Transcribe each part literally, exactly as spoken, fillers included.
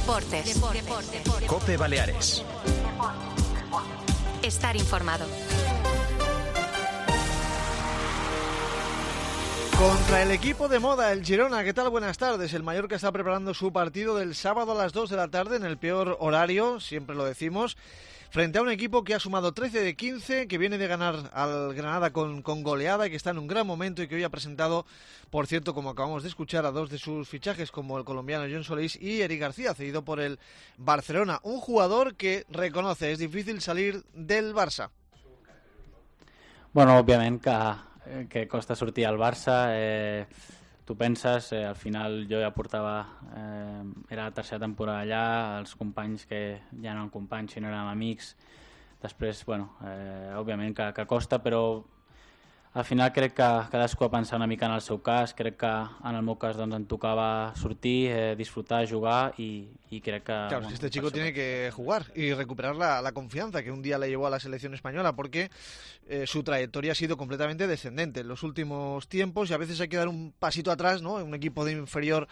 Deportes. Deportes. COPE Baleares. Estar informado. Contra el equipo de moda, el Girona. ¿Qué tal? Buenas tardes. El Mallorca está preparando su partido del sábado a las dos de la tarde en el peor horario, siempre lo decimos, frente a un equipo que ha sumado trece de quince, que viene de ganar al Granada con, con goleada y que está en un gran momento y que hoy ha presentado, por cierto, como acabamos de escuchar, a dos de sus fichajes, como el colombiano John Solís y Eric García, cedido por el Barcelona. Un jugador que reconoce, es difícil salir del Barça. Bueno, òbviament que, que costa sortir al Barça. Eh, tu penses, eh, al final jo ja portava, eh, era la tercera temporada allà, els companys que ja no eren companys, sinó érem amics. Després, bueno, eh, òbviament que, que costa, però al final crec que cadascú ha pensat una mica en el seu cas. Crec que en el meu cas doncs, em tocava sortir, eh, disfrutar, jugar y, y crec que... Claro, bueno, este chico tiene que jugar y recuperar la, la confianza que un día le llevó a la selección española, porque eh, su trayectoria ha sido completamente descendente en los últimos tiempos y a veces hay que dar un pasito atrás, ¿no? Un equipo de inferior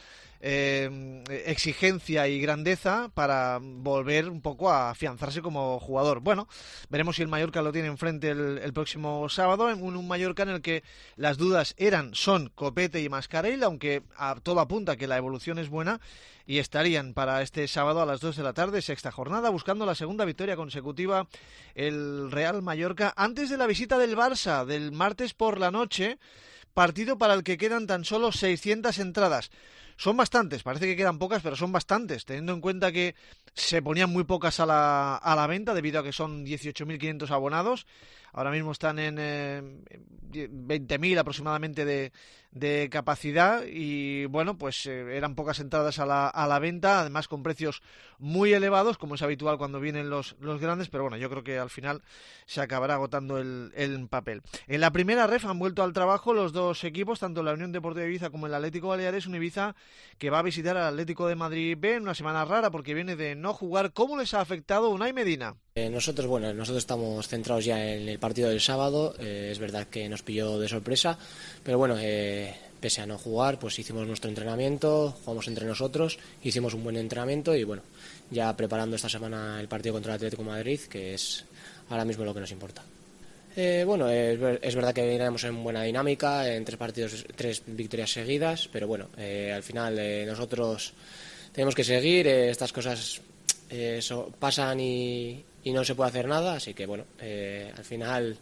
eh, exigencia y grandeza para volver un poco a afianzarse como jugador. Bueno, veremos si el Mallorca lo tiene enfrente el, el próximo sábado, en un, un Mallorca en el que las dudas eran, son Copete y Mascarell, aunque a todo apunta que la evolución es buena, y estarían para este sábado a las dos de la tarde, sexta jornada, buscando la segunda victoria consecutiva el Real Mallorca antes de la visita del Barça del martes por la noche, partido para el que quedan tan solo seiscientas entradas. Son bastantes, parece que quedan pocas, pero son bastantes, teniendo en cuenta que se ponían muy pocas a la, a la venta debido a que son dieciocho mil quinientos abonados. Ahora mismo están en eh, veinte mil aproximadamente de, de capacidad y bueno, pues eh, eran pocas entradas a la, a la venta, además con precios muy elevados, como es habitual cuando vienen los, los grandes, pero bueno, yo creo que al final se acabará agotando el, el papel. En la primera ref han vuelto al trabajo los dos equipos, tanto la Unión Deportiva Ibiza como el Atlético Baleares, un Ibiza que va a visitar al Atlético de Madrid B en una semana rara porque viene de no jugar. ¿Cómo les ha afectado Unai Medina? Eh, nosotros, bueno, nosotros estamos centrados ya en el partido del sábado. Eh, es verdad que nos pilló de sorpresa, pero bueno, eh, pese a no jugar, pues hicimos nuestro entrenamiento, jugamos entre nosotros, hicimos un buen entrenamiento y bueno, ya preparando esta semana el partido contra el Atlético de Madrid, que es ahora mismo lo que nos importa. Eh, bueno, es, es verdad que iremos en buena dinámica, en tres partidos, tres victorias seguidas, pero bueno, eh, al final eh, nosotros tenemos que seguir, eh, estas cosas eh, so, pasan y, y no se puede hacer nada, así que bueno, eh, al final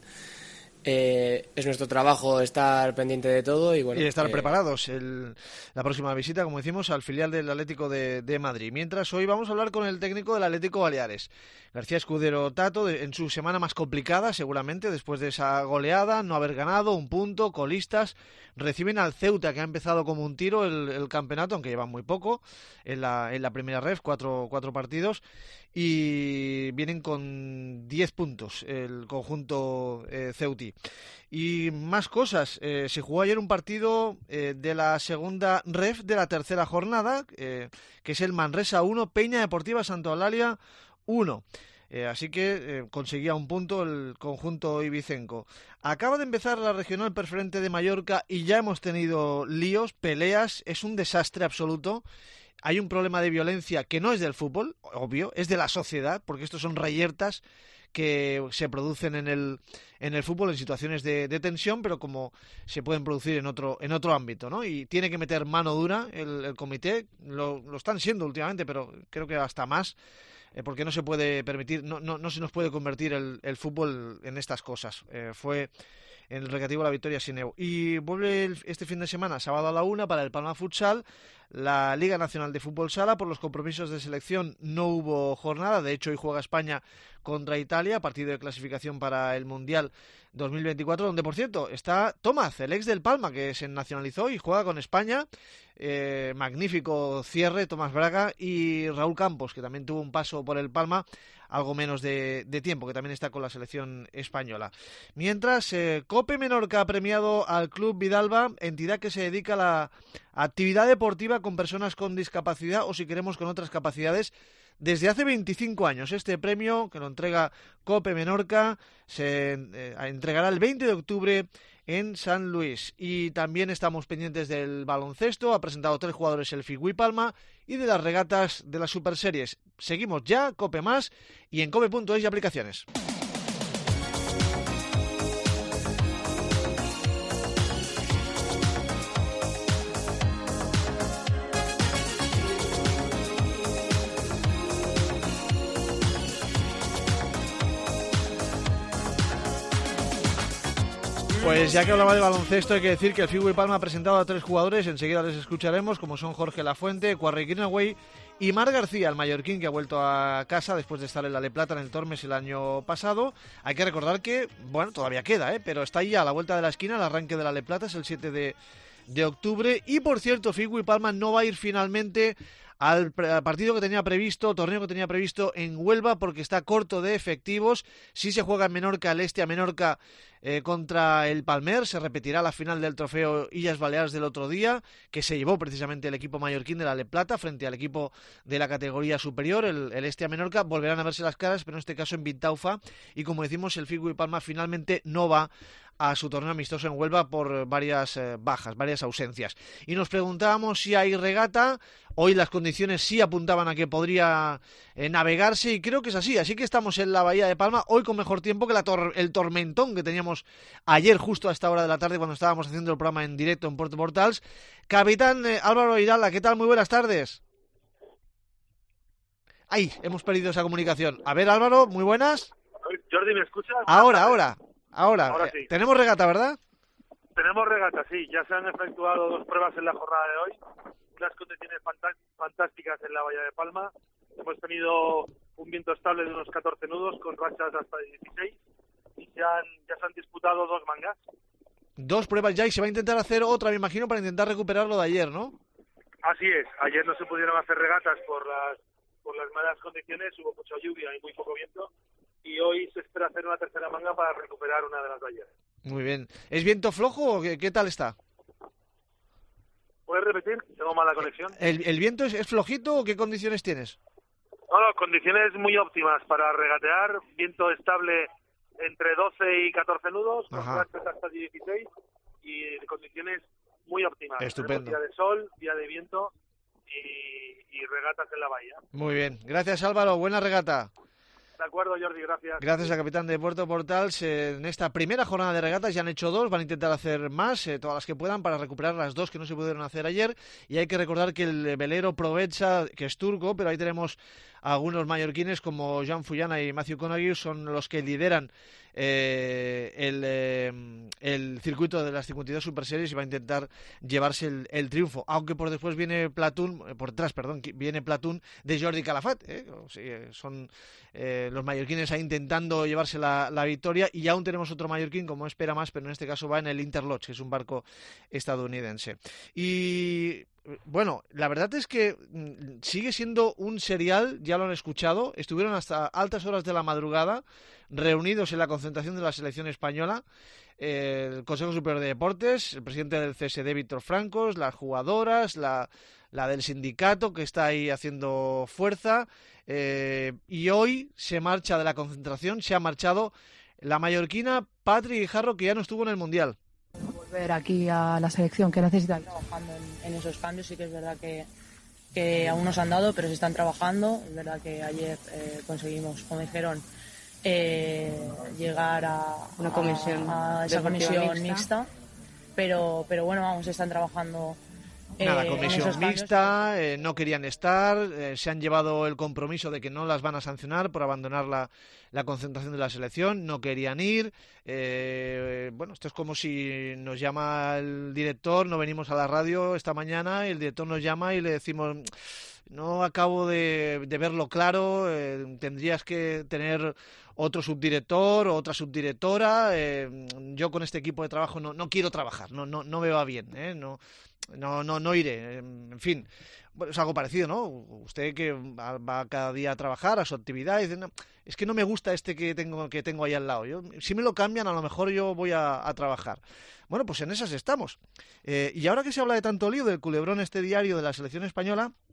eh, es nuestro trabajo estar pendiente de todo y bueno, y estar eh, preparados el, la próxima visita, como decimos, al filial del Atlético de, de Madrid. Mientras, hoy vamos a hablar con el técnico del Atlético Baleares, García Escudero Tato, de, en su semana más complicada seguramente, después de esa goleada, no haber ganado, un punto, colistas, reciben al Ceuta, que ha empezado como un tiro el, el campeonato, aunque llevan muy poco en la, en la primera ref, cuatro, cuatro partidos, y vienen con diez puntos el conjunto eh, ceutí. Y más cosas, eh, se jugó ayer un partido eh, de la segunda ref de la tercera jornada, eh, que es el Manresa uno, Peña Deportiva Santa Eulalia uno. Eh, así que eh, conseguía un punto el conjunto ibicenco. Acaba de empezar la regional preferente de Mallorca y ya hemos tenido líos, peleas, es un desastre absoluto. Hay un problema de violencia que no es del fútbol, obvio, es de la sociedad, porque estos son reyertas que se producen en el en el fútbol en situaciones de, de tensión, pero como se pueden producir en otro en otro ámbito, ¿no? Y tiene que meter mano dura el, el comité, lo, lo están siendo últimamente, pero creo que hasta más, eh, porque no se puede permitir, no no, no se nos puede convertir el, el fútbol en estas cosas. Eh, fue en el recreativo la victoria Sineu. Y vuelve el, este fin de semana, sábado a la una, para el Palma Futsal, la Liga Nacional de Fútbol Sala. Por los compromisos de selección no hubo jornada, de hecho hoy juega España contra Italia, partido de clasificación para el Mundial dos mil veinticuatro, donde por cierto está Tomás, el ex del Palma, que se nacionalizó y juega con España. Eh, magnífico cierre, Tomás Braga, y Raúl Campos, que también tuvo un paso por el Palma, algo menos de, de tiempo, que también está con la selección española. Mientras, eh, Cope Menorca ha premiado al Club Vidalba, entidad que se dedica a la actividad deportiva con personas con discapacidad o, si queremos, con otras capacidades desde hace veinticinco años. Este premio, que lo entrega COPE Menorca, se eh, entregará el veinte de octubre en San Luis. Y también estamos pendientes del baloncesto. Ha presentado tres jugadores el Figui Palma y de las regatas de las Superseries. Seguimos ya, COPE más y en cope punto es y aplicaciones. Pues ya que hablaba de baloncesto, hay que decir que el Figui Palma ha presentado a tres jugadores, enseguida les escucharemos, como son Jorge Lafuente, Quarry Greenaway y Marc García, el mallorquín que ha vuelto a casa después de estar en la Le Plata en el Tormes el año pasado. Hay que recordar que, bueno, todavía queda, ¿eh? Pero está ahí a la vuelta de la esquina, el arranque de la Le Plata es el siete de octubre. Y por cierto, Figui Palma no va a ir finalmente al partido que tenía previsto, torneo que tenía previsto en Huelva, porque está corto de efectivos. Sí se juega en Menorca, el Este a Menorca eh, contra el Palmer. Se repetirá la final del trofeo Illas Baleares del otro día, que se llevó precisamente el equipo mallorquín de la Le Plata frente al equipo de la categoría superior, el, el Este a Menorca. Volverán a verse las caras, pero en este caso en Vintaufa. Y como decimos, el Figui Palma finalmente no va a su torneo amistoso en Huelva por varias eh, bajas, varias ausencias. Y nos preguntábamos si hay regata. Hoy las condiciones sí apuntaban a que podría eh, navegarse y creo que es así. Así que estamos en la Bahía de Palma, hoy con mejor tiempo que la tor- el tormentón que teníamos ayer justo a esta hora de la tarde cuando estábamos haciendo el programa en directo en Puerto Portals. Capitán eh, Álvaro Irala, ¿qué tal? Muy buenas tardes. Ay, hemos perdido esa comunicación. A ver, Álvaro, muy buenas. Jordi, ¿me escuchas? Ahora, ahora. Ahora, Ahora eh, sí. Tenemos regata, ¿verdad? Tenemos regata, sí. Ya se han efectuado dos pruebas en la jornada de hoy. Unas condiciones fanta- fantásticas en la Bahía de Palma. Hemos tenido un viento estable de unos catorce nudos con rachas hasta dieciséis y ya, han, ya se han disputado dos mangas. Dos pruebas ya y se va a intentar hacer otra, me imagino, para intentar recuperar lo de ayer, ¿no? Así es. Ayer no se pudieron hacer regatas por las, por las malas condiciones. Hubo mucha lluvia y muy poco viento. Y hoy se espera hacer una tercera manga para recuperar una de las de ayer. Muy bien. ¿Es viento flojo o qué, qué tal está? ¿Puedes repetir? Tengo mala conexión. ¿El, el viento es, es flojito o qué condiciones tienes? No, no, condiciones muy óptimas para regatear. Viento estable entre doce y catorce nudos, con rachas hasta dieciséis y condiciones muy óptimas. Estupendo. Tenemos día de sol, día de viento y, y regatas en la bahía. Muy bien. Gracias, Álvaro. Buena regata. De acuerdo, Jordi, gracias. Gracias al capitán de Puerto Portals. Eh, en esta primera jornada de regatas ya han hecho dos, van a intentar hacer más, eh, todas las que puedan, para recuperar las dos que no se pudieron hacer ayer. Y hay que recordar que el velero Provenza, que es turco, pero ahí tenemos a algunos mallorquines como Joan Fullana y Matthew Conaghy, son los que lideran eh, el, eh, el circuito de las cincuenta y dos Super Series y va a intentar llevarse el, el triunfo, aunque por después viene Platón, eh, por detrás, perdón, viene Platón de Jordi Calafat, eh, o sea, son eh, los mallorquines ahí intentando llevarse la, la victoria, y aún tenemos otro mallorquín como espera más, pero en este caso va en el Interlodge, que es un barco estadounidense. Y bueno, la verdad es que sigue siendo un serial, ya lo han escuchado, estuvieron hasta altas horas de la madrugada reunidos en la concentración de la selección española, eh, el Consejo Superior de Deportes, el presidente del C S D, Víctor Francos, las jugadoras, la, la del sindicato que está ahí haciendo fuerza, eh, y hoy se marcha de la concentración, se ha marchado la mallorquina Patri Guijarro, que ya no estuvo en el Mundial. Volver aquí a la selección que necesita. Trabajando en, en esos cambios, sí que es verdad que, que aún no se han dado, pero se están trabajando. Es verdad que ayer eh, conseguimos, como dijeron, eh, llegar a, una comisión a, a esa comisión mixta. mixta, pero, pero bueno, vamos, están trabajando. Nada, eh, comisión mixta, eh, no querían estar, eh, se han llevado el compromiso de que no las van a sancionar por abandonar la, la concentración de la selección, no querían ir. Eh, bueno, esto es como si nos llama el director, no venimos a la radio esta mañana, y el director nos llama y le decimos: no acabo de, de verlo claro, eh, tendrías que tener otro subdirector o otra subdirectora, eh, yo con este equipo de trabajo no, no quiero trabajar, no, no, no me va bien, eh, no, no, no, no iré, en fin. Bueno, es algo parecido, ¿no? Usted que va, va cada día a trabajar, a su actividad, y dice: no, es que no me gusta este que tengo, que tengo ahí al lado. Yo, si me lo cambian, a lo mejor yo voy a, a trabajar. Bueno, pues en esas estamos. Eh, y ahora que se habla de tanto lío del culebrón este diario de la selección española,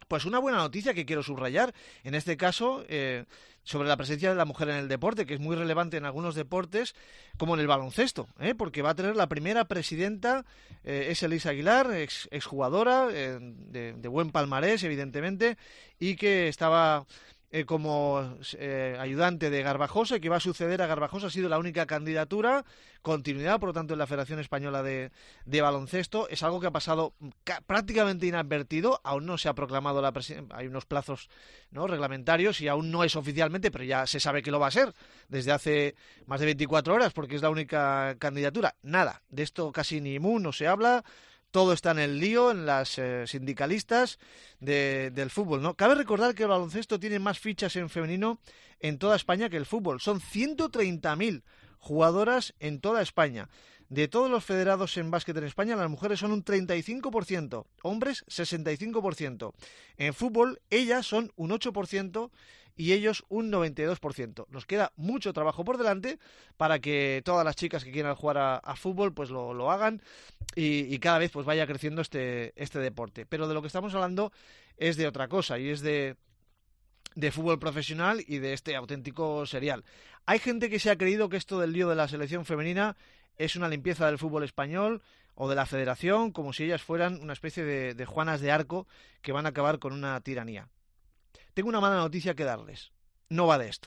Pues una buena noticia que quiero subrayar, en este caso, eh, sobre la presencia de la mujer en el deporte, que es muy relevante en algunos deportes, como en el baloncesto, ¿eh? porque va a tener la primera presidenta, eh, es Elisa Aguilar, ex, exjugadora, eh, de, de buen palmarés, evidentemente, y que estaba... Eh, como eh, ayudante de Garbajosa, y que va a suceder a Garbajosa. Ha sido la única candidatura, continuidad, por lo tanto, en la Federación Española de, de Baloncesto. Es algo que ha pasado prácticamente inadvertido, aún no se ha proclamado la presidencia, hay unos plazos, ¿no?, reglamentarios, y aún no es oficialmente, pero ya se sabe que lo va a ser desde hace más de veinticuatro horas, porque es la única candidatura. Nada, de esto casi ni mu, no se habla. Todo está en el lío, en las eh, sindicalistas de, del fútbol, ¿no? Cabe recordar que el baloncesto tiene más fichas en femenino en toda España que el fútbol. Son ciento treinta mil jugadoras en toda España. De todos los federados en básquet en España, las mujeres son un treinta y cinco por ciento, hombres sesenta y cinco por ciento. En fútbol, ellas son un ocho por ciento y ellos un noventa y dos por ciento. Nos queda mucho trabajo por delante para que todas las chicas que quieran jugar a, a fútbol pues lo, lo hagan y, y cada vez pues vaya creciendo este, este deporte. Pero de lo que estamos hablando es de otra cosa, y es de... de fútbol profesional y de este auténtico serial. Hay gente que se ha creído que esto del lío de la selección femenina es una limpieza del fútbol español o de la federación, como si ellas fueran una especie de, de Juanas de Arco que van a acabar con una tiranía. Tengo una mala noticia que darles. No va de esto.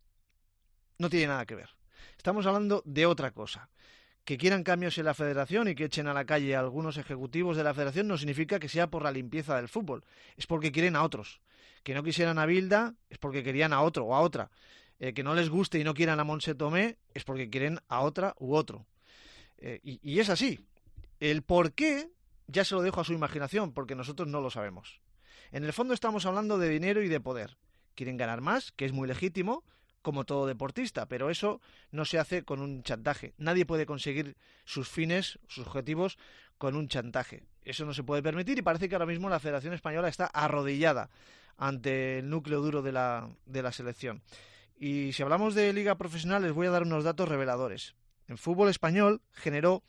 No tiene nada que ver. Estamos hablando de otra cosa. Que quieran cambios en la federación y que echen a la calle a algunos ejecutivos de la federación no significa que sea por la limpieza del fútbol. Es porque quieren a otros. Que no quisieran a Bilda es porque querían a otro o a otra. Eh, que no les guste y no quieran a Montse Tomé es porque quieren a otra u otro. Eh, y, y es así. El por qué ya se lo dejo a su imaginación, porque nosotros no lo sabemos. En el fondo estamos hablando de dinero y de poder. Quieren ganar más, que es muy legítimo, como todo deportista, pero eso no se hace con un chantaje. Nadie puede conseguir sus fines, sus objetivos, con un chantaje. Eso no se puede permitir, y parece que ahora mismo la Federación Española está arrodillada ante el núcleo duro de la, de la selección. Y si hablamos de liga profesional, les voy a dar unos datos reveladores. En fútbol español generó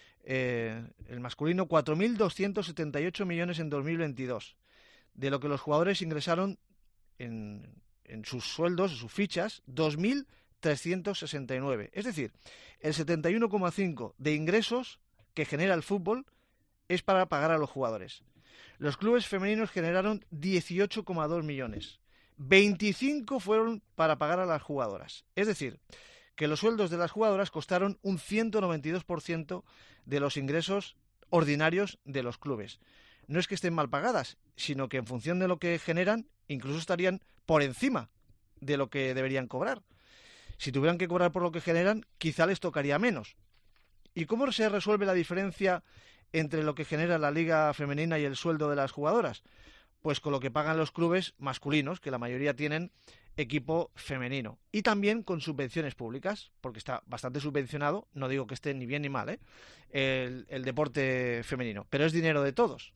eh, el masculino cuatro mil doscientos setenta y ocho millones en dos mil veintidós, de lo que los jugadores ingresaron en, en sus sueldos, en sus fichas, dos mil trescientos sesenta y nueve. Es decir, el setenta y uno coma cinco por ciento de ingresos que genera el fútbol es para pagar a los jugadores. Los clubes femeninos generaron dieciocho coma dos millones. veinticinco fueron para pagar a las jugadoras. Es decir, que los sueldos de las jugadoras costaron un ciento noventa y dos por ciento de los ingresos ordinarios de los clubes. No es que estén mal pagadas, sino que en función de lo que generan, incluso estarían por encima de lo que deberían cobrar. Si tuvieran que cobrar por lo que generan, quizá les tocaría menos. ¿Y cómo se resuelve la diferencia entre lo que genera la liga femenina y el sueldo de las jugadoras? Pues con lo que pagan los clubes masculinos, que la mayoría tienen equipo femenino. Y también con subvenciones públicas, porque está bastante subvencionado, no digo que esté ni bien ni mal, ¿eh? el, el deporte femenino, pero es dinero de todos.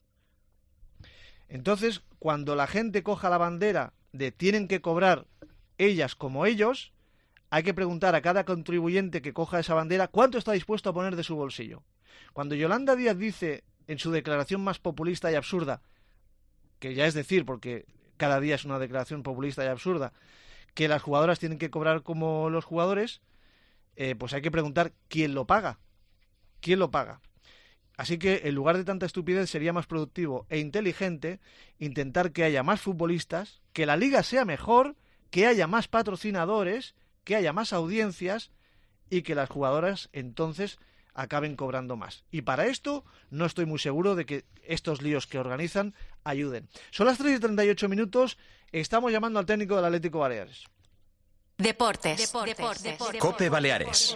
Entonces, cuando la gente coja la bandera de tienen que cobrar ellas como ellos, hay que preguntar a cada contribuyente que coja esa bandera cuánto está dispuesto a poner de su bolsillo. Cuando Yolanda Díaz dice en su declaración más populista y absurda, que ya es decir, porque cada día es una declaración populista y absurda, que las jugadoras tienen que cobrar como los jugadores, eh, pues hay que preguntar quién lo paga. ¿Quién lo paga? Así que en lugar de tanta estupidez sería más productivo e inteligente intentar que haya más futbolistas, que la liga sea mejor, que haya más patrocinadores, que haya más audiencias y que las jugadoras entonces acaben cobrando más. Y para esto no estoy muy seguro de que estos líos que organizan ayuden. Son las tres y treinta y ocho minutos, estamos llamando al técnico del Atlético Baleares. Deportes. Deportes. Deportes. Deportes. COPE Baleares.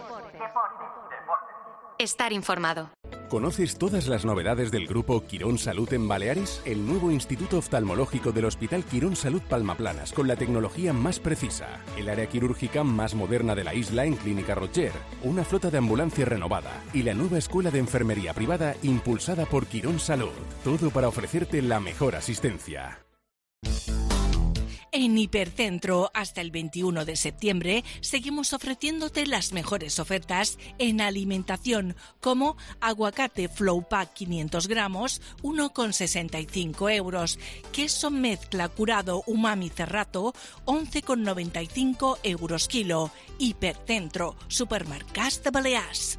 Estar informado. ¿Conoces todas las novedades del grupo Quirón Salud en Baleares? El nuevo Instituto Oftalmológico del Hospital Quirón Salud Palmaplanas, con la tecnología más precisa, el área quirúrgica más moderna de la isla en Clínica Rocher, una flota de ambulancia renovada y la nueva escuela de enfermería privada impulsada por Quirón Salud. Todo para ofrecerte la mejor asistencia. En Hipercentro, hasta el veintiuno de septiembre, seguimos ofreciéndote las mejores ofertas en alimentación, como aguacate Flow Pack quinientos gramos, uno con sesenta y cinco euros, queso mezcla curado umami cerrato, once con noventa y cinco euros kilo. Hipercentro, supermercats de Balears.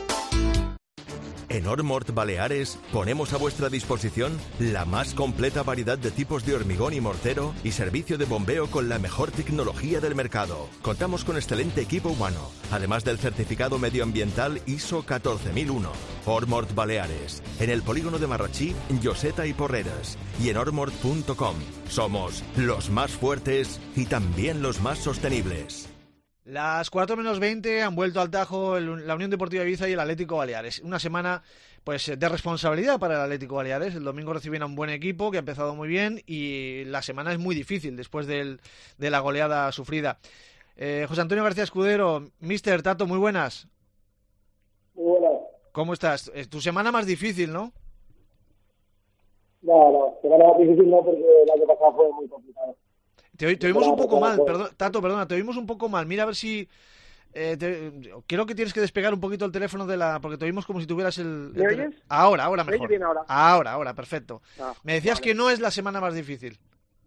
En Ormort Baleares ponemos a vuestra disposición la más completa variedad de tipos de hormigón y mortero y servicio de bombeo con la mejor tecnología del mercado. Contamos con excelente equipo humano, además del certificado medioambiental I S O catorce mil uno. Ormort Baleares, en el polígono de Marratxí, Lloseta y Porreres, y en ormort punto com. Somos los más fuertes y también los más sostenibles. Las cuatro menos veinte han vuelto al Tajo el, la Unión Deportiva Ibiza y el Atlético Baleares. Una semana pues de responsabilidad para el Atlético Baleares. El domingo recibían a un buen equipo que ha empezado muy bien y la semana es muy difícil después del, de la goleada sufrida. Eh, José Antonio García Escudero, mister Tato, muy buenas. Muy buenas. ¿Cómo estás? Es tu semana más difícil, ¿no? No, no, semana más difícil no, porque el año pasado fue muy complicado. Te, te oímos un poco mal, perdón, Tato, perdona, te oímos un poco mal. Mira a ver si... Eh, te, creo que tienes que despegar un poquito el teléfono de la... Porque te oímos como si tuvieras el... el ¿Me oyes? Ahora, ahora mejor. Bien ahora? ahora, ahora, perfecto. Ah, Me decías vale. que no es la semana más difícil.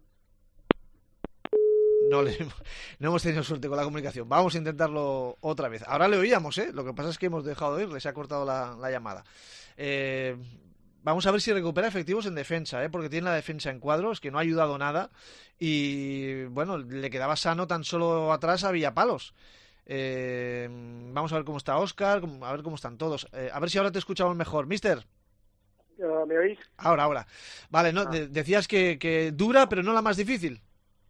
No, le, no hemos tenido suerte con la comunicación. Vamos a intentarlo otra vez. Ahora le oíamos, ¿eh? Lo que pasa es que hemos dejado de oírle, se ha cortado la, la llamada. Eh... Vamos a ver si recupera efectivos en defensa, ¿eh? Porque tiene la defensa en cuadros, que no ha ayudado nada. Y, bueno, le quedaba sano tan solo atrás a Villapalos. Eh, vamos a ver cómo está Óscar, a ver cómo están todos. Eh, a ver si ahora te escuchamos mejor. Mister. Uh, ¿Me oís? Ahora, ahora. Vale, no, ah. de, decías que, que dura, pero no la más difícil.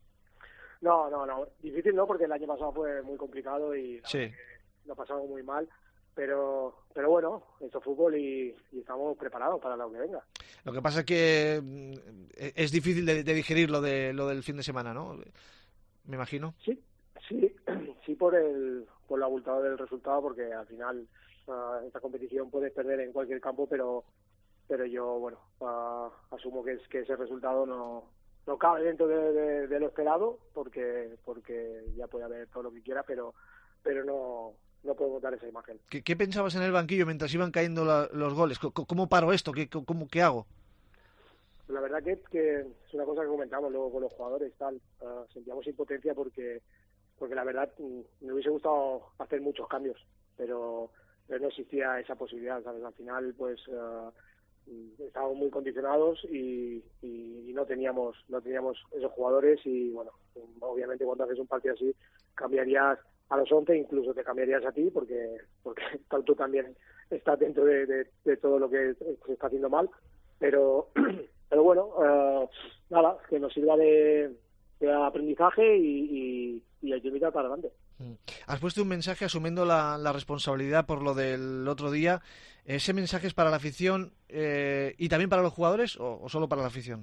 No, no, no. Difícil no, porque el año pasado fue muy complicado y sí. lo pasamos muy mal. Pero pero bueno, esto es fútbol y, y estamos preparados para lo que venga. Lo que pasa es que es difícil de, de digerir lo de lo del fin de semana, ¿no? Me imagino. Sí, sí, sí por el por lo abultado del resultado, porque al final uh, esta competición puedes perder en cualquier campo, pero pero yo, bueno, uh, asumo que es que ese resultado no no cabe dentro de, de, de lo esperado, porque porque ya puede haber todo lo que quiera, pero pero no no podemos dar esa imagen. ¿Qué, qué pensabas en el banquillo mientras iban cayendo la, los goles? ¿Cómo, ¿Cómo paro esto? ¿Qué, cómo, ¿Qué hago? La verdad que, que es una cosa que comentamos luego con los jugadores, tal. Uh, sentíamos impotencia porque porque la verdad me hubiese gustado hacer muchos cambios, pero, pero no existía esa posibilidad, ¿sabes? Al final, pues uh, estábamos muy condicionados y, y, y no teníamos no teníamos esos jugadores y, bueno, obviamente cuando haces un partido así cambiarías a los once, incluso te cambiarías a ti porque porque tú también estás dentro de, de, de todo lo que se está haciendo mal, pero pero bueno, uh, nada, que nos sirva de, de aprendizaje y, y, y hay que mirar para adelante. Has puesto un mensaje asumiendo la, la responsabilidad por lo del otro día. ¿Ese mensaje es para la afición eh, y también para los jugadores o, o solo para la afición?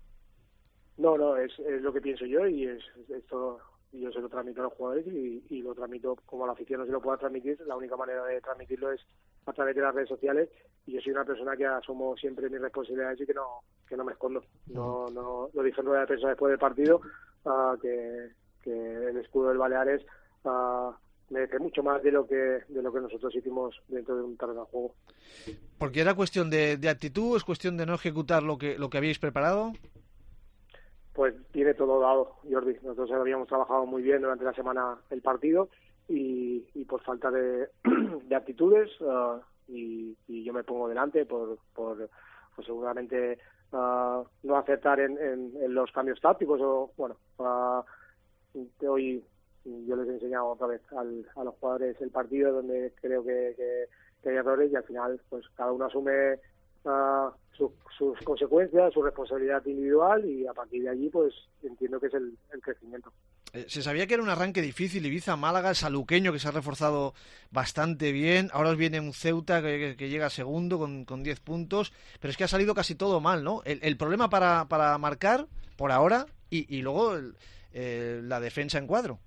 No, no, es, es lo que pienso yo y es esto... yo se lo transmito a los jugadores y, y lo transmito como la afición no se lo pueda transmitir. La única manera de transmitirlo es a través de las redes sociales y yo soy una persona que asumo siempre mis responsabilidades y que no que no me escondo. No no lo dije en rueda de prensa después del partido, uh, que, que el escudo del Baleares uh, merece mucho más de lo que de lo que nosotros hicimos dentro de un terreno de juego. Porque era cuestión de, de actitud, es cuestión de no ejecutar lo que lo que habíais preparado. Pues tiene todo dado, Jordi. Nosotros habíamos trabajado muy bien durante la semana el partido y, y por falta de, de actitudes uh, y, y yo me pongo delante por, por pues seguramente uh, no acertar en, en, en los cambios tácticos o bueno uh, hoy yo les he enseñado otra vez al, a los jugadores el partido donde creo que, que, que hay errores y al final pues cada uno asume Uh, su, sus consecuencias, su responsabilidad individual y a partir de allí pues entiendo que es el, el crecimiento. Eh, se sabía que era un arranque difícil, Ibiza, Málaga, el saluqueño que se ha reforzado bastante bien, ahora os viene un Ceuta que, que, que llega segundo con, con diez puntos, pero es que ha salido casi todo mal, ¿no? El, el problema para, para marcar por ahora y, y luego el, eh, la defensa en cuadro.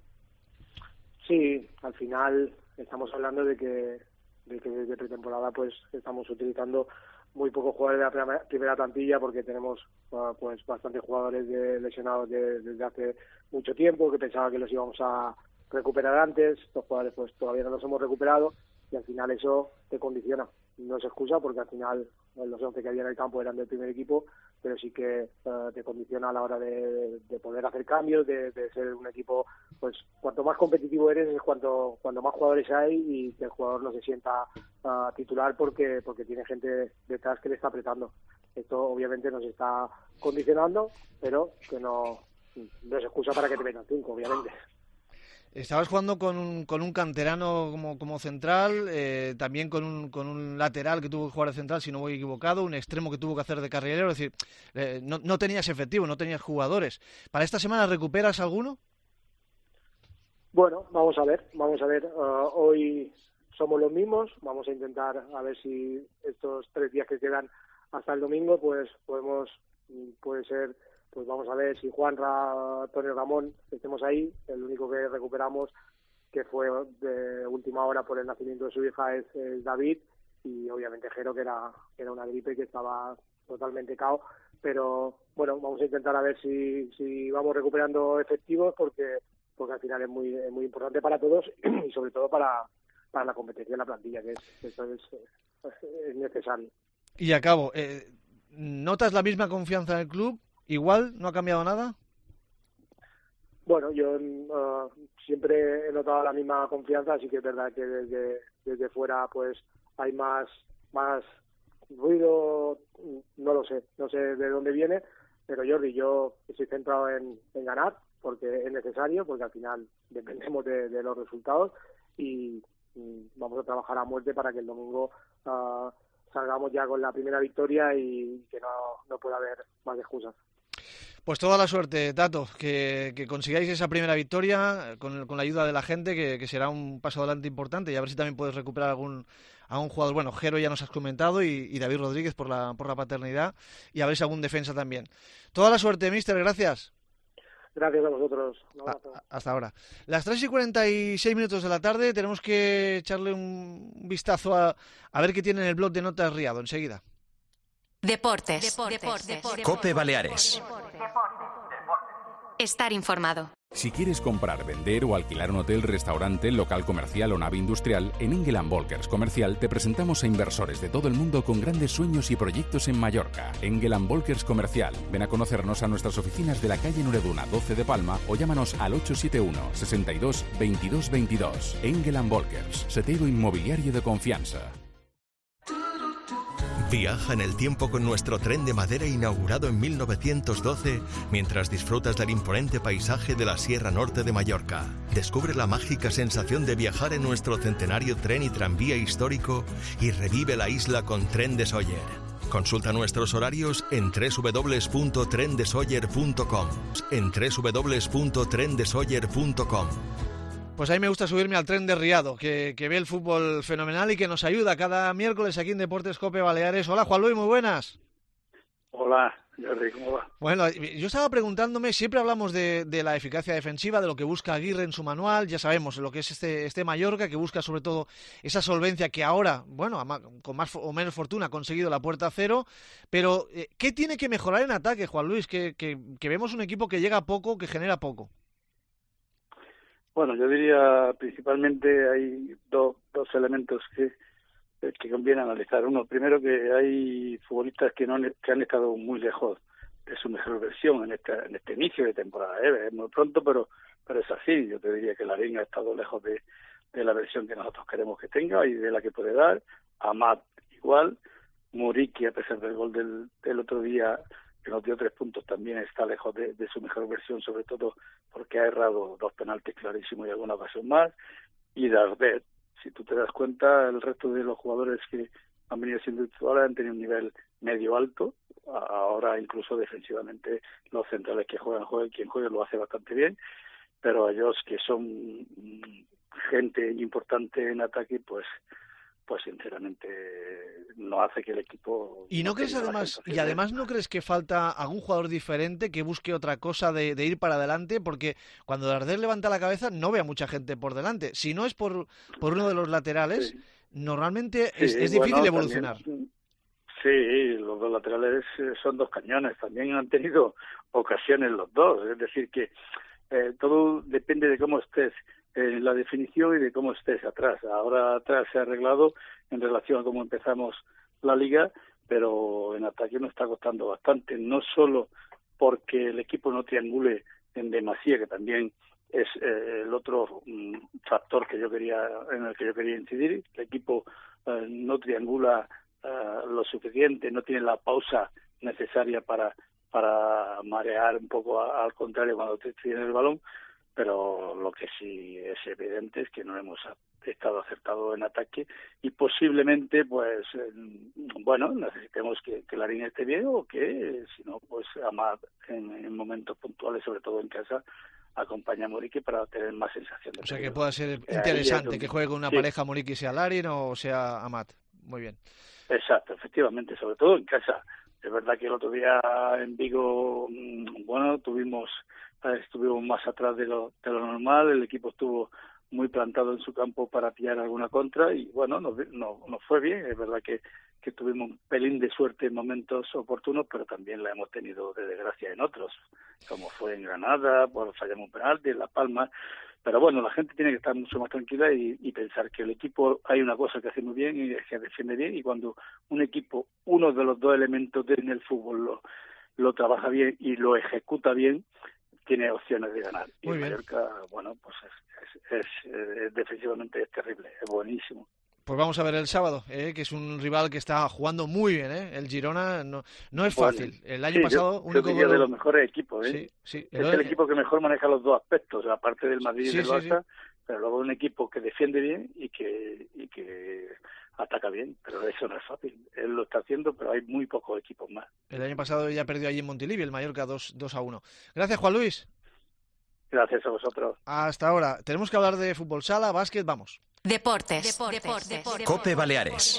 Sí, al final estamos hablando de que de que desde pretemporada pues estamos utilizando muy pocos jugadores de la primera, primera plantilla porque tenemos uh, pues bastantes jugadores de, lesionados de, desde hace mucho tiempo, que pensaba que los íbamos a recuperar antes. Estos jugadores pues todavía no los hemos recuperado y al final eso te condiciona. No es excusa porque al final los once que había en el campo eran del primer equipo, pero sí que uh, te condiciona a la hora de, de poder hacer cambios, de, de ser un equipo, pues cuanto más competitivo eres es cuanto cuando más jugadores hay y que el jugador no se sienta uh, titular porque porque tiene gente detrás que le está apretando. Esto obviamente nos está condicionando, pero que no, no es excusa para que te metan cinco, obviamente. Estabas jugando con un, con un canterano como, como central, eh, también con un, con un lateral que tuvo que jugar de central, si no voy equivocado, un extremo que tuvo que hacer de carrilero, es decir, eh, no, no tenías efectivo, no tenías jugadores. ¿Para esta semana recuperas alguno? Bueno, vamos a ver, vamos a ver. Uh, hoy somos los mismos, vamos a intentar a ver si estos tres días que quedan hasta el domingo, pues podemos, puede ser... pues vamos a ver si Juanra, Antonio Ramón, estemos ahí. El único que recuperamos, que fue de última hora por el nacimiento de su hija, es, es David, y obviamente Jero, que era, que era una gripe que estaba totalmente cao. Pero bueno, vamos a intentar a ver si, si vamos recuperando efectivos, porque porque al final es muy es muy importante para todos y sobre todo para, para la competencia en la plantilla, que es, eso es, es necesario. Y acabo, eh, ¿notas la misma confianza en el club? ¿Igual? ¿No ha cambiado nada? Bueno, yo uh, siempre he notado la misma confianza, así que es verdad que desde, desde fuera pues hay más, más ruido, no lo sé, no sé de dónde viene, pero Jordi, yo estoy centrado en, en ganar, porque es necesario, porque al final dependemos de, de los resultados y, y vamos a trabajar a muerte para que el domingo uh, salgamos ya con la primera victoria y que no, no pueda haber más excusas. Pues toda la suerte, Tato, que, que consigáis esa primera victoria con, con la ayuda de la gente, que, que será un paso adelante importante, y a ver si también puedes recuperar algún a un jugador. Bueno, Jero ya nos has comentado, y, y David Rodríguez por la, por la paternidad, y a ver si algún defensa también. Toda la suerte, míster, gracias. Gracias a vosotros. A, hasta ahora. Las tres y cuarenta y seis minutos de la tarde, tenemos que echarle un vistazo a, a ver qué tiene en el blog de notas Riado, enseguida. Deportes. Deportes. Deportes. Deportes. Cope Baleares. Estar informado. Si quieres comprar, vender o alquilar un hotel, restaurante, local comercial o nave industrial, en Engel and Volkers Comercial te presentamos a inversores de todo el mundo con grandes sueños y proyectos en Mallorca. Engel and Volkers Comercial. Ven a conocernos a nuestras oficinas de la calle Nureduna doce de Palma o llámanos al ocho siete uno, sesenta y dos, veintidós veintidós. Engel and Volkers, setero inmobiliario de confianza. Viaja en el tiempo con nuestro tren de madera inaugurado en mil novecientos doce mientras disfrutas del imponente paisaje de la Sierra Norte de Mallorca. Descubre la mágica sensación de viajar en nuestro centenario tren y tranvía histórico y revive la isla con Tren de Sóller. Consulta nuestros horarios en doble u doble u doble u punto tren de sóller punto com. En doble u doble u doble u punto tren de sóller punto com. Pues a mí me gusta subirme al tren de Riado, que, que ve el fútbol fenomenal y que nos ayuda cada miércoles aquí en Deportes Cope Baleares. Hola, Juan Luis, muy buenas. Hola, Jordi, ¿cómo va? Bueno, yo estaba preguntándome, siempre hablamos de, de la eficacia defensiva, de lo que busca Aguirre en su manual, ya sabemos lo que es este, este Mallorca, que busca sobre todo esa solvencia que ahora, bueno, con más o menos fortuna ha conseguido la puerta a cero, pero ¿qué tiene que mejorar en ataque, Juan Luis? Que, que, que vemos un equipo que llega poco, que genera poco. Bueno, yo diría principalmente hay dos, dos elementos que, que conviene analizar. Uno, primero que hay futbolistas que no que han estado muy lejos de su mejor versión en este, en este inicio de temporada. ¿eh? Es muy pronto, pero pero es así. Yo te diría que Larín ha estado lejos de, de la versión que nosotros queremos que tenga y de la que puede dar. Amat igual. Muriqui, a pesar del gol del, del otro día, que nos dio tres puntos, también está lejos de, de su mejor versión, sobre todo porque ha errado dos penaltis clarísimos y alguna ocasión más. Y Dardet, si tú te das cuenta, el resto de los jugadores que han venido siendo titulares han tenido un nivel medio alto. Ahora incluso defensivamente los centrales que juegan, juegan, quien juega lo hace bastante bien, pero ellos que son gente importante en ataque, pues pues sinceramente no hace que el equipo... ¿Y no, no crees además y además no crees que falta algún jugador diferente que busque otra cosa de, de ir para adelante? Porque cuando Darder levanta la cabeza no ve a mucha gente por delante. Si no es por, por uno de los laterales, sí. normalmente sí, es, es bueno, difícil evolucionar. También, Sí, los dos laterales son dos cañones, también han tenido ocasiones los dos, es decir que eh, todo depende de cómo estés en la definición y de cómo estés atrás. Ahora atrás se ha arreglado en relación a cómo empezamos la liga, pero en ataque nos está costando bastante, no solo porque el equipo no triangule en demasía, que también es eh, el otro mm, factor que yo quería en el que yo quería incidir. El equipo eh, no triangula eh, lo suficiente, no tiene la pausa necesaria para para marear un poco a, al contrario cuando te tiene el balón, pero lo que sí es evidente es que no hemos estado acertados en ataque y posiblemente pues eh, bueno necesitemos que, que la línea esté bien o que si no pues Amat en, en momentos puntuales, sobre todo en casa, acompaña a Muriqui para tener más sensación de o sea peligro. que pueda ser Eh, interesante donde, que juegue una sí. pareja Muriqui, sea Larin o sea Amat. Muy bien. Exacto, efectivamente, sobre todo en casa. Es verdad que el otro día en Vigo, bueno, tuvimos eh, estuvimos más atrás de lo, de lo normal, el equipo estuvo muy plantado en su campo para pillar alguna contra y bueno, nos, no, nos fue bien. Es verdad que, que tuvimos un pelín de suerte en momentos oportunos, pero también la hemos tenido de desgracia en otros, como fue en Granada, por fallamos un penalti, en Las Palmas. Pero bueno, la gente tiene que estar mucho más tranquila y, y pensar que el equipo, hay una cosa que hace muy bien y es que defiende bien, y cuando un equipo, uno de los dos elementos en el fútbol lo, lo trabaja bien y lo ejecuta bien, tiene opciones de ganar. Y muy el bien. Mallorca, bueno, pues es, es, es, es defensivamente es terrible, es buenísimo. Pues vamos a ver el sábado, ¿eh? Que es un rival que está jugando muy bien, ¿eh? El Girona no, no es fácil. Bueno, el año sí, pasado, yo, único yo diría gol... de los mejores equipos, ¿eh? Sí, sí. Es el equipo que mejor maneja los dos aspectos, aparte del Madrid Sí, y del sí, Barça, sí. pero luego un equipo que defiende bien y que y que ataca bien, pero eso no es fácil. Él lo está haciendo, pero hay muy pocos equipos más. El año pasado ya perdió allí en Montilivi, el Mallorca dos a uno. Gracias, Juan Luis. Gracias a vosotros. Hasta ahora. Tenemos que hablar de fútbol sala, básquet, vamos. Deportes. Deportes. Deportes. Deportes. Cope Baleares.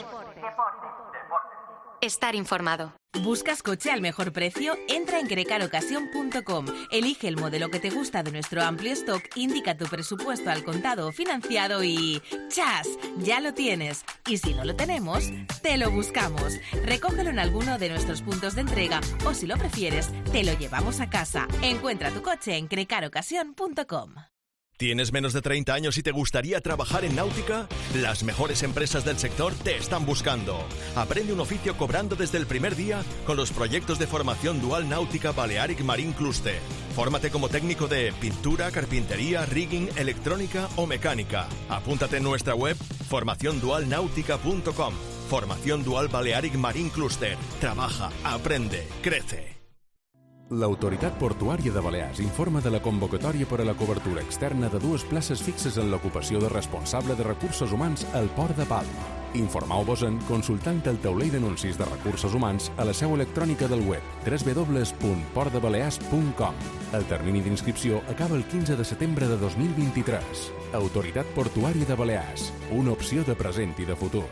Estar informado. ¿Buscas coche al mejor precio? Entra en crecarocasión punto com. Elige el modelo que te gusta de nuestro amplio stock, indica tu presupuesto al contado o financiado y ¡chas! Ya lo tienes. Y si no lo tenemos, te lo buscamos. Recógelo en alguno de nuestros puntos de entrega o, si lo prefieres, te lo llevamos a casa. Encuentra tu coche en crecarocasión punto com. ¿Tienes menos de treinta años y te gustaría trabajar en náutica? Las mejores empresas del sector te están buscando. Aprende un oficio cobrando desde el primer día con los proyectos de formación dual náutica Balearic Marine Cluster. Fórmate como técnico de pintura, carpintería, rigging, electrónica o mecánica. Apúntate en nuestra web formación dual náutica punto com. Formación Dual Balearic Marine Cluster. Trabaja, aprende, crece. L'Autoritat Portuària de Balears informa de la convocatòria per a la cobertura externa de dues places fixes en l'ocupació de responsable de recursos humans al Port de Palma. Informau-vos-en consultant el taulell d'anuncis de recursos humans a la seu electrònica del web w w w punt port de balears punt com. El termini d'inscripció acaba el quinze de setembre de dos mil vint-i-tres. Autoritat Portuària de Balears. Una opció de present i de futur.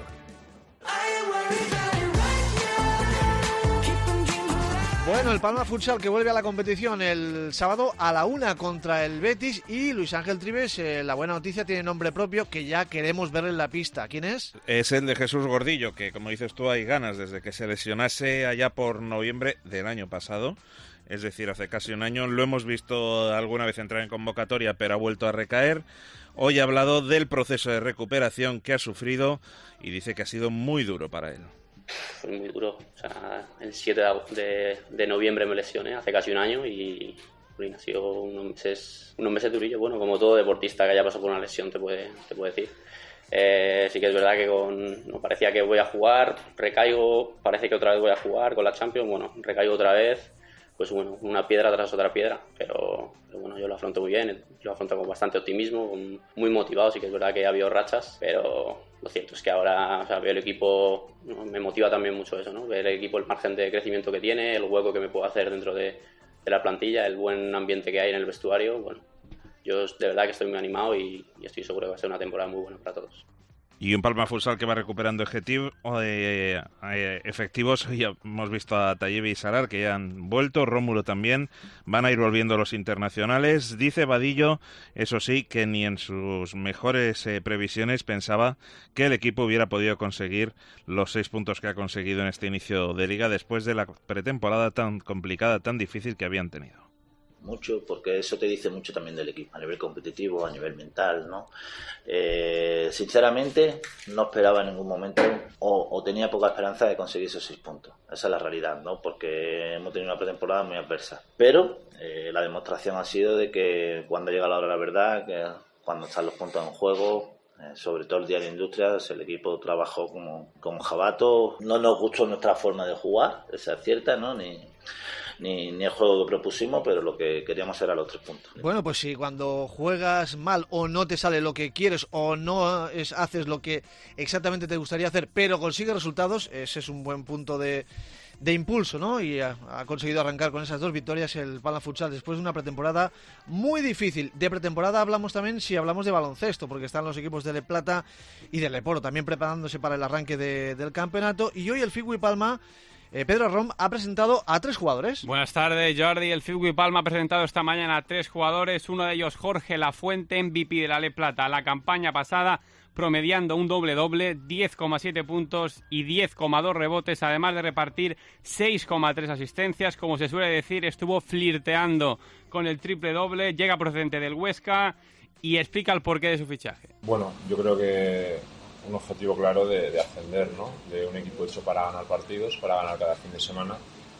Bueno, el Palma Futsal que vuelve a la competición el sábado a la una contra el Betis y Luis Ángel Trives, eh, la buena noticia, tiene nombre propio que ya queremos ver en la pista. ¿Quién es? Es el de Jesús Gordillo, que como dices tú hay ganas desde que se lesionase allá por noviembre del año pasado, es decir, hace casi un año. Lo hemos visto alguna vez entrar en convocatoria, pero ha vuelto a recaer. Hoy ha hablado del proceso de recuperación que ha sufrido y dice que ha sido muy duro para él. Fue muy duro, o sea, el siete de, de noviembre me lesioné, hace casi un año, y ha sido unos meses, unos meses durillos, bueno, como todo deportista que haya pasado por una lesión te puede, te puede decir. Eh, sí que es verdad que con, no parecía que voy a jugar, recaigo, parece que otra vez voy a jugar con la Champions, bueno, recaigo otra vez, pues bueno, una piedra tras otra piedra, pero, pero bueno, yo lo afronto muy bien, lo afronto con bastante optimismo, con, muy motivado. Sí que es verdad que ha habido rachas, pero lo cierto es que ahora, o sea, veo el equipo, ¿no? Me motiva también mucho eso, ¿no? Ver el equipo, el margen de crecimiento que tiene, el hueco que me puedo hacer dentro de, de la plantilla, el buen ambiente que hay en el vestuario. Bueno, yo de verdad que estoy muy animado y, y estoy seguro que va a ser una temporada muy buena para todos. y un Palma Futsal que va recuperando objetivo, eh, eh, efectivos. Ya hemos visto a Tayebi y Sarar que ya han vuelto, Rómulo también, van a ir volviendo los internacionales. Dice Vadillo, eso sí, que ni en sus mejores eh, previsiones pensaba que el equipo hubiera podido conseguir los seis puntos que ha conseguido en este inicio de liga después de la pretemporada tan complicada, tan difícil que habían tenido. Mucho, porque eso te dice mucho también del equipo, a nivel competitivo, a nivel mental, ¿no? Eh, sinceramente, no esperaba en ningún momento o, o tenía poca esperanza de conseguir esos seis puntos. Esa es la realidad, ¿no? Porque hemos tenido una pretemporada muy adversa. Pero eh, la demostración ha sido de que cuando llega la hora de la verdad, que cuando están los puntos en juego, eh, sobre todo el día de Industrias, el equipo trabajó como, como jabato. No nos gustó nuestra forma de jugar, esa es cierta, ¿no? Ni... Ni, ni el juego que propusimos, pero lo que queríamos era los tres puntos. Bueno, pues si cuando juegas mal o no te sale lo que quieres o no es, haces lo que exactamente te gustaría hacer, pero consigues resultados, ese es un buen punto de, de impulso, ¿no? Y ha, ha conseguido arrancar con esas dos victorias el Palma Futsal después de una pretemporada muy difícil. De pretemporada hablamos también si hablamos de baloncesto, porque están los equipos de Le Plata y de Leporo también preparándose para el arranque de, del campeonato, y hoy el Figui Palma, Eh, Pedro Rom, ha presentado a tres jugadores. Buenas tardes, Jordi. El Figui Palma ha presentado esta mañana a tres jugadores. Uno de ellos, Jorge Lafuente, M V P de la Le Plata. La campaña pasada, promediando un doble-doble, diez coma siete puntos y diez coma dos rebotes, además de repartir seis coma tres asistencias. Como se suele decir, estuvo flirteando con el triple-doble. Llega procedente del Huesca y explica el porqué de su fichaje. Bueno, yo creo que un objetivo claro de, de ascender, ¿no? De un equipo hecho para ganar partidos, para ganar cada fin de semana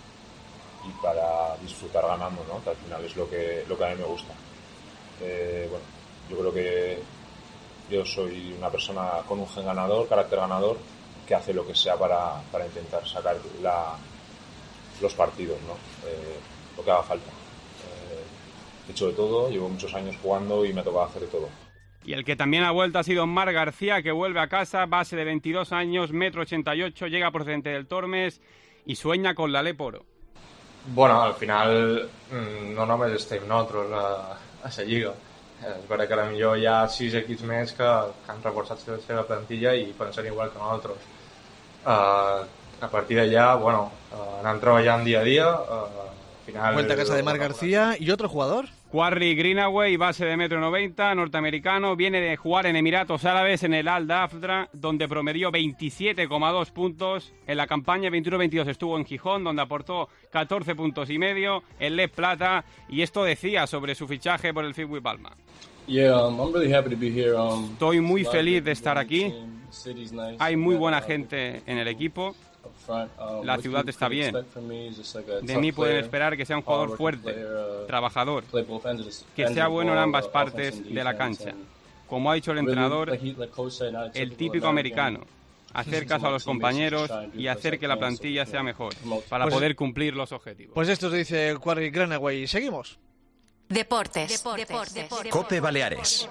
y para disfrutar ganando, ¿no? Que al final es lo que, lo que a mí me gusta. Eh, bueno, yo creo que yo soy una persona con un gen ganador, carácter ganador, que hace lo que sea para, para intentar sacar la, los partidos, ¿no? Eh, lo que haga falta. Eh, he hecho de todo, llevo muchos años jugando y me ha tocado hacer de todo. Y el que también ha vuelto ha sido Mar García, que vuelve a casa, base de veintidós años, metro ochenta y ocho, llega procedente del Tormes y sueña con la Leporo. Bueno, al final no només estem nosaltres a, a la Lliga. És veritat que potser hi ha sis equips més que, que han reforçat la seva plantilla i pensen igual que nosaltres. Uh, a partir d'allà, bueno, uh, anem treballant dia a dia. Uh, al final, Vuelta a casa de Mar García. ¿Y otro jugador? Quarry Greenaway, base de metro noventa, norteamericano, viene de jugar en Emiratos Árabes en el Al Dafra, donde promedió veintisiete coma dos puntos. En la campaña veintiuno veintidós estuvo en Gijón, donde aportó catorce puntos y medio, en Le Plata, y esto decía sobre su fichaje por el Figui Palma. Yeah, um, I'm really happy to be here. Um, Estoy muy feliz de estar aquí. Hay muy buena gente en el equipo. La ciudad está bien. De mí pueden esperar que sea un jugador fuerte, trabajador, que sea bueno en ambas partes de la cancha. Como ha dicho el entrenador, el típico americano. Hacer caso a los compañeros y hacer que la plantilla sea mejor para pues, poder cumplir los objetivos. Pues esto dice el Quarry Greenaway. Seguimos. Deportes. Deportes. Deportes. Cope Baleares.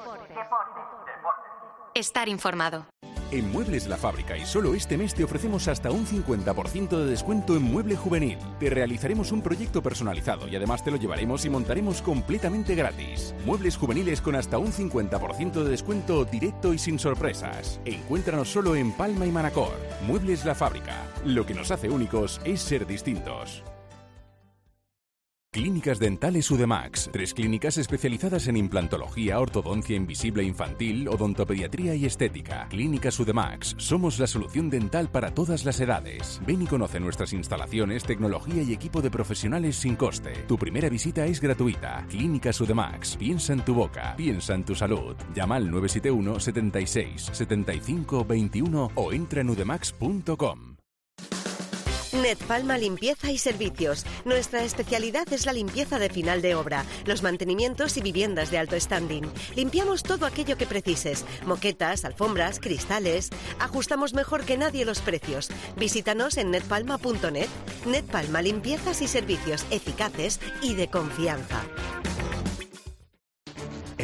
Estar informado. En Muebles La Fábrica y solo este mes te ofrecemos hasta un cincuenta por ciento de descuento en mueble juvenil. Te realizaremos un proyecto personalizado y además te lo llevaremos y montaremos completamente gratis. Muebles juveniles con hasta un cincuenta por ciento de descuento directo y sin sorpresas. Encuéntranos solo en Palma y Manacor. Muebles La Fábrica. Lo que nos hace únicos es ser distintos. Clínicas Dentales Udemax. Tres clínicas especializadas en implantología, ortodoncia invisible infantil, odontopediatría y estética. Clínicas Udemax. Somos la solución dental para todas las edades. Ven y conoce nuestras instalaciones, tecnología y equipo de profesionales sin coste. Tu primera visita es gratuita. Clínicas Udemax. Piensa en tu boca. Piensa en tu salud. Llama al nueve siete uno, setenta y seis, setenta y cinco, veintiuno o entra en udemax punto com. Netpalma Limpieza y Servicios. Nuestra especialidad es la limpieza de final de obra, los mantenimientos y viviendas de alto standing. Limpiamos todo aquello que precises, moquetas, alfombras, cristales. Ajustamos mejor que nadie los precios. Visítanos en netpalma punto net. Netpalma Limpiezas y Servicios eficaces y de confianza. En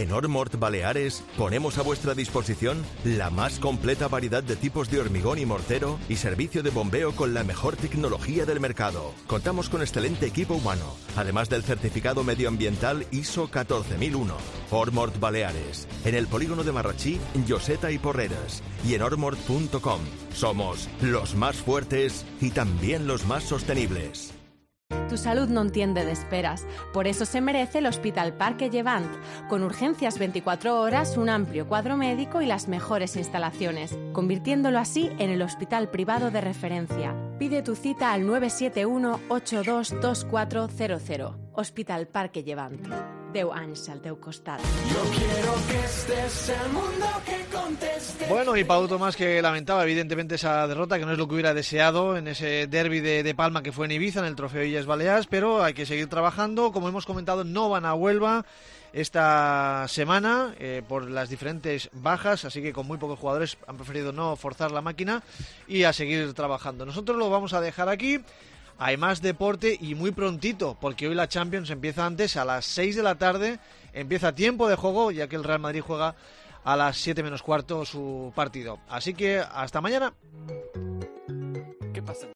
En Ormort Baleares ponemos a vuestra disposición la más completa variedad de tipos de hormigón y mortero y servicio de bombeo con la mejor tecnología del mercado. Contamos con excelente equipo humano, además del certificado medioambiental I S O catorce mil uno. Ormort Baleares, en el polígono de Marratxí, Lloseta y Porreres, y en ormort punto com. Somos los más fuertes y también los más sostenibles. Tu salud no entiende de esperas, por eso se merece el Hospital Parque Llevant, con urgencias veinticuatro horas, un amplio cuadro médico y las mejores instalaciones, convirtiéndolo así en el hospital privado de referencia. Pide tu cita al nueve siete uno, ocho dos dos cuatro cero cero. Hospital Parque Llevant. Deu anys al teu costat. Yo quiero que este sea el mundo que conteste. Bueno, y Pau Tomás, que lamentaba evidentemente esa derrota, que no es lo que hubiera deseado en ese derbi de, de Palma que fue en Ibiza, en el Trofeo Illes Balears, pero hay que seguir trabajando. Como hemos comentado, no van a Huelva esta semana eh, por las diferentes bajas, así que con muy pocos jugadores han preferido no forzar la máquina y a seguir trabajando. Nosotros lo vamos a dejar aquí. Hay más deporte y muy prontito, porque hoy la Champions empieza antes, a las seis de la tarde, empieza tiempo de juego, ya que el Real Madrid juega a las siete menos cuarto su partido. Así que hasta mañana. ¿Qué pasa?